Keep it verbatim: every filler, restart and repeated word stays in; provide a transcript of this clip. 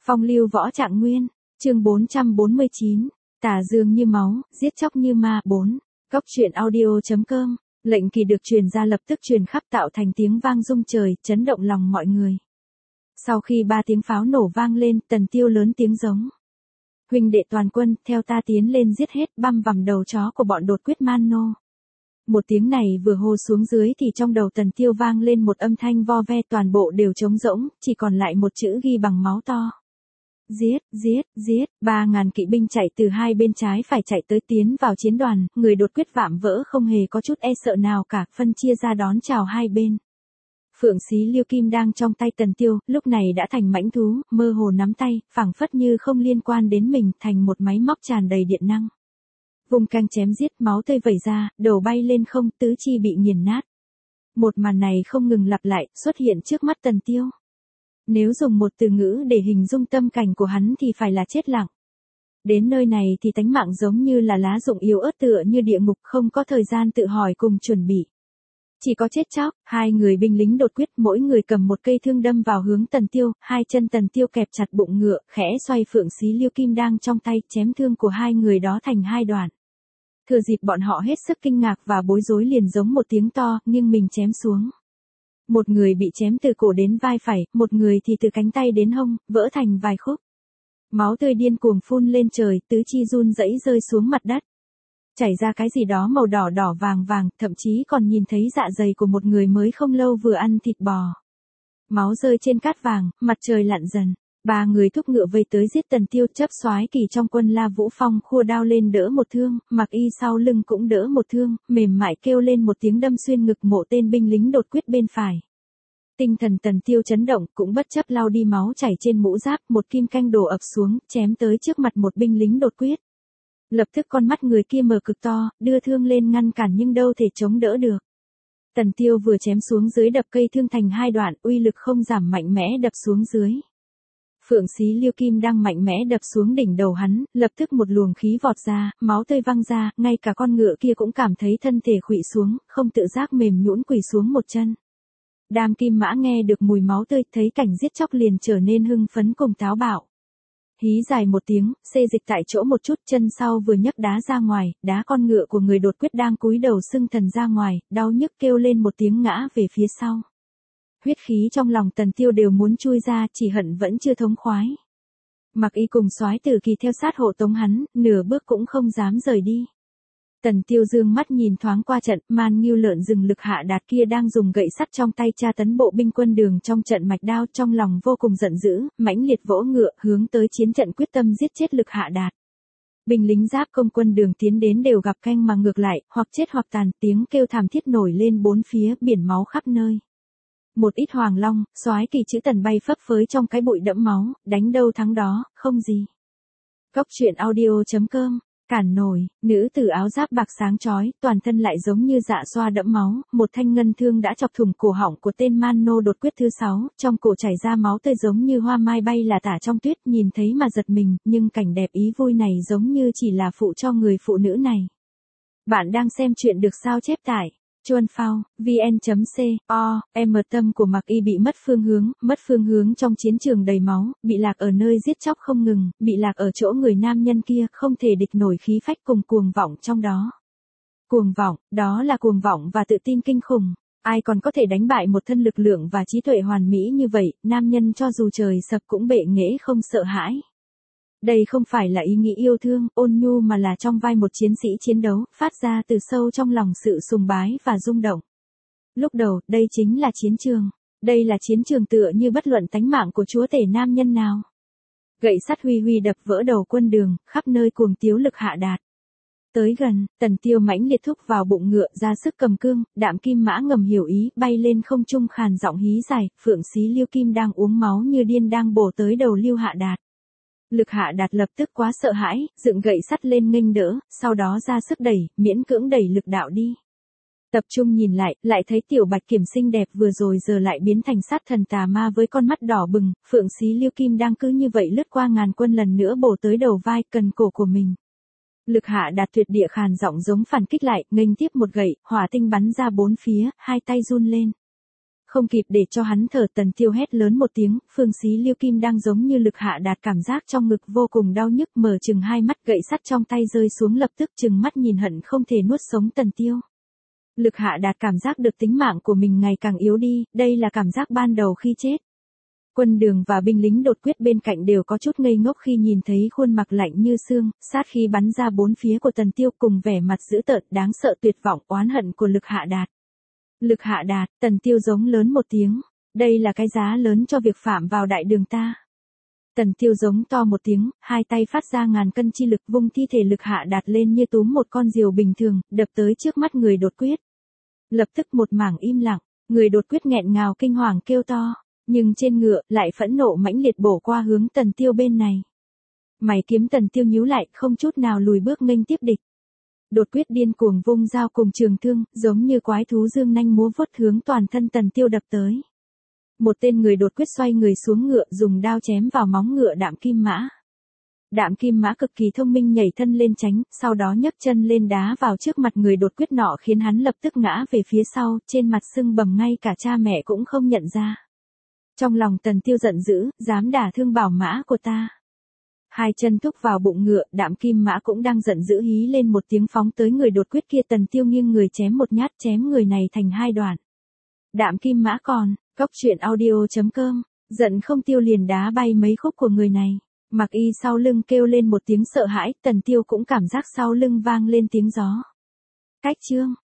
Phong lưu võ trạng nguyên, chương bốn trăm bốn mươi chín, tà dương như máu, giết chóc như ma. bốn. Góc truyện audio.com, lệnh kỳ được truyền ra lập tức truyền khắp tạo thành tiếng vang rung trời, chấn động lòng mọi người. Sau khi ba tiếng pháo nổ vang lên, Tần Tiêu lớn tiếng giống. Huynh đệ toàn quân, theo ta tiến lên giết hết băm vằm đầu chó của bọn đột quyết man nô. Một tiếng này vừa hô xuống dưới thì trong đầu Tần Tiêu vang lên một âm thanh vo ve, toàn bộ đều trống rỗng, chỉ còn lại một chữ ghi bằng máu to. Giết, giết, giết, ba ngàn kỵ binh chạy từ hai bên trái phải chạy tới tiến vào chiến đoàn, người đột quyết vạm vỡ không hề có chút e sợ nào cả, phân chia ra đón chào hai bên. Phượng Xí Liêu Kim đang trong tay Tần Tiêu, lúc này đã thành mãnh thú, mơ hồ nắm tay, phảng phất như không liên quan đến mình, thành một máy móc tràn đầy điện năng. Vùng canh chém giết, máu tươi vẩy ra, đầu bay lên không, tứ chi bị nghiền nát. Một màn này không ngừng lặp lại, xuất hiện trước mắt Tần Tiêu. Nếu dùng một từ ngữ để hình dung tâm cảnh của hắn thì phải là chết lặng. Đến nơi này thì tánh mạng giống như là lá rụng yếu ớt tựa như địa ngục, không có thời gian tự hỏi cùng chuẩn bị. Chỉ có chết chóc. Hai người binh lính đột quyết mỗi người cầm một cây thương đâm vào hướng Tần Tiêu, hai chân Tần Tiêu kẹp chặt bụng ngựa, khẽ xoay Phượng Xí Liêu Kim đang trong tay, chém thương của hai người đó thành hai đoạn. Thừa dịp bọn họ hết sức kinh ngạc và bối rối liền giống một tiếng to, nghiêng mình chém xuống. Một người bị chém từ cổ đến vai phải, một người thì từ cánh tay đến hông, vỡ thành vài khúc. Máu tươi điên cuồng phun lên trời, tứ chi run rẩy rơi xuống mặt đất. Chảy ra cái gì đó màu đỏ đỏ vàng vàng, thậm chí còn nhìn thấy dạ dày của một người mới không lâu vừa ăn thịt bò. Máu rơi trên cát vàng, mặt trời lặn dần. Ba người thúc ngựa vây tới giết Tần Tiêu, chấp soái kỳ trong quân La Vũ Phong khua đao lên đỡ một thương, Mặc Y sau lưng cũng đỡ một thương, mềm mại kêu lên một tiếng đâm xuyên ngực mộ tên binh lính đột quyết bên phải. Tinh thần Tần Tiêu chấn động, cũng bất chấp lau đi máu chảy trên mũ giáp, một kim canh đổ ập xuống, chém tới trước mặt một binh lính đột quyết. Lập tức con mắt người kia mở cực to, đưa thương lên ngăn cản nhưng đâu thể chống đỡ được. Tần Tiêu vừa chém xuống dưới đập cây thương thành hai đoạn, uy lực không giảm mạnh mẽ đập xuống dưới. Phượng Xí Liêu Kim đang mạnh mẽ đập xuống đỉnh đầu hắn, lập tức một luồng khí vọt ra, máu tươi văng ra, ngay cả con ngựa kia cũng cảm thấy thân thể khuỵu xuống, không tự giác mềm nhũn quỳ xuống một chân. Đam Kim Mã nghe được mùi máu tươi, thấy cảnh giết chóc liền trở nên hưng phấn cùng táo bạo. Hí dài một tiếng, xê dịch tại chỗ một chút, chân sau vừa nhấc đá ra ngoài, đá con ngựa của người đột quyết đang cúi đầu xưng thần ra ngoài, đau nhức kêu lên một tiếng ngã về phía sau. Huyết khí trong lòng Tần Tiêu đều muốn chui ra, chỉ hận vẫn chưa thống khoái. Mặc Y cùng soái tử kỳ theo sát hộ tống hắn, nửa bước cũng không dám rời đi. Tần Tiêu dương mắt nhìn thoáng qua trận, Man Ngưu lợn rừng Lực Hạ Đạt kia đang dùng gậy sắt trong tay tra tấn bộ binh quân đường trong trận mạch đao, trong lòng vô cùng giận dữ, mãnh liệt vỗ ngựa, hướng tới chiến trận quyết tâm giết chết Lực Hạ Đạt. Binh lính giáp công quân đường tiến đến đều gặp canh mà ngược lại, hoặc chết hoặc tàn, tiếng kêu thảm thiết nổi lên bốn phía, biển máu khắp nơi. Một ít hoàng long, soái kỳ chữ Tần bay phấp phới trong cái bụi đẫm máu, đánh đâu thắng đó, không gì. Góc truyện audio.com, cản nổi, nữ tử áo giáp bạc sáng chói, toàn thân lại giống như dạ xoa đẫm máu, một thanh ngân thương đã chọc thủng cổ họng của tên man nô đột quyết thứ sáu, trong cổ chảy ra máu tươi giống như hoa mai bay là tả trong tuyết, nhìn thấy mà giật mình, nhưng cảnh đẹp ý vui này giống như chỉ là phụ cho người phụ nữ này. Bạn đang xem chuyện được sao chép tải Chuan Phao, vn.co, em tâm của Mặc Y bị mất phương hướng, mất phương hướng trong chiến trường đầy máu, bị lạc ở nơi giết chóc không ngừng, bị lạc ở chỗ người nam nhân kia, không thể địch nổi khí phách cùng cuồng vọng trong đó. Cuồng vọng, đó là cuồng vọng và tự tin kinh khủng. Ai còn có thể đánh bại một thân lực lượng và trí tuệ hoàn mỹ như vậy, nam nhân cho dù trời sập cũng bệ nghệ không sợ hãi. Đây không phải là ý nghĩ yêu thương, ôn nhu mà là trong vai một chiến sĩ chiến đấu, phát ra từ sâu trong lòng sự sùng bái và rung động. Lúc đầu, đây chính là chiến trường. Đây là chiến trường tựa như bất luận tánh mạng của chúa tể nam nhân nào. Gậy sắt huy huy đập vỡ đầu quân đường, khắp nơi cuồng tiếu Lực Hạ Đạt. Tới gần, Tần Tiêu mãnh liệt thúc vào bụng ngựa, ra sức cầm cương, Đạm Kim Mã ngầm hiểu ý, bay lên không trung khàn giọng hí dài, Phượng Xí Liêu Kim đang uống máu như điên đang bổ tới đầu Liêu Hạ Đạt. Lực Hạ Đạt lập tức quá sợ hãi, dựng gậy sắt lên nghênh đỡ, sau đó ra sức đẩy, miễn cưỡng đẩy lực đạo đi. Tập trung nhìn lại, lại thấy tiểu bạch kiểm xinh đẹp vừa rồi giờ lại biến thành sát thần tà ma với con mắt đỏ bừng, Phượng Xí Liêu Kim đang cứ như vậy lướt qua ngàn quân lần nữa bổ tới đầu vai, cần cổ của mình. Lực Hạ Đạt tuyệt địa khàn giọng giống phản kích lại, nghênh tiếp một gậy, hỏa tinh bắn ra bốn phía, hai tay run lên. Không kịp để cho hắn thở, Tần Tiêu hét lớn một tiếng, Phương Xí Liêu Kim đang giống như Lực Hạ Đạt cảm giác trong ngực vô cùng đau nhức, mở chừng hai mắt, gậy sắt trong tay rơi xuống, lập tức chừng mắt nhìn hận không thể nuốt sống Tần Tiêu. Lực Hạ Đạt cảm giác được tính mạng của mình ngày càng yếu đi, đây là cảm giác ban đầu khi chết. Quân Đường và binh lính đột quyết bên cạnh đều có chút ngây ngốc khi nhìn thấy khuôn mặt lạnh như xương, sát khí bắn ra bốn phía của Tần Tiêu cùng vẻ mặt dữ tợn đáng sợ tuyệt vọng oán hận của Lực Hạ Đạt. Lực Hạ Đạt, Tần Tiêu giống lớn một tiếng, đây là cái giá lớn cho việc phạm vào đại đường ta. Tần Tiêu giống to một tiếng, hai tay phát ra ngàn cân chi lực vung thi thể Lực Hạ Đạt lên như túm một con diều bình thường, đập tới trước mắt người đột quyết. Lập tức một mảng im lặng, người đột quyết nghẹn ngào kinh hoàng kêu to, nhưng trên ngựa lại phẫn nộ mãnh liệt bổ qua hướng Tần Tiêu bên này. Mày kiếm Tần Tiêu nhíu lại, không chút nào lùi bước nghênh tiếp địch. Đột quyết điên cuồng vung dao cùng trường thương, giống như quái thú dương nanh múa vuốt hướng toàn thân Tần Tiêu đập tới. Một tên người đột quyết xoay người xuống ngựa, dùng đao chém vào móng ngựa Đạm Kim Mã. Đạm Kim Mã cực kỳ thông minh nhảy thân lên tránh, sau đó nhấc chân lên đá vào trước mặt người đột quyết nọ khiến hắn lập tức ngã về phía sau, trên mặt sưng bầm ngay cả cha mẹ cũng không nhận ra. Trong lòng Tần Tiêu giận dữ, dám đả thương bảo mã của ta. Hai chân thúc vào bụng ngựa, Đạm Kim Mã cũng đang giận dữ hí lên một tiếng phóng tới người đột quyết kia. Tần Tiêu nghiêng người chém một nhát, chém người này thành hai đoạn. Đạm Kim Mã còn, cốc truyện audio chấm com, giận không tiêu liền đá bay mấy khúc của người này. Mặc Y sau lưng kêu lên một tiếng sợ hãi, Tần Tiêu cũng cảm giác sau lưng vang lên tiếng gió. Cách chương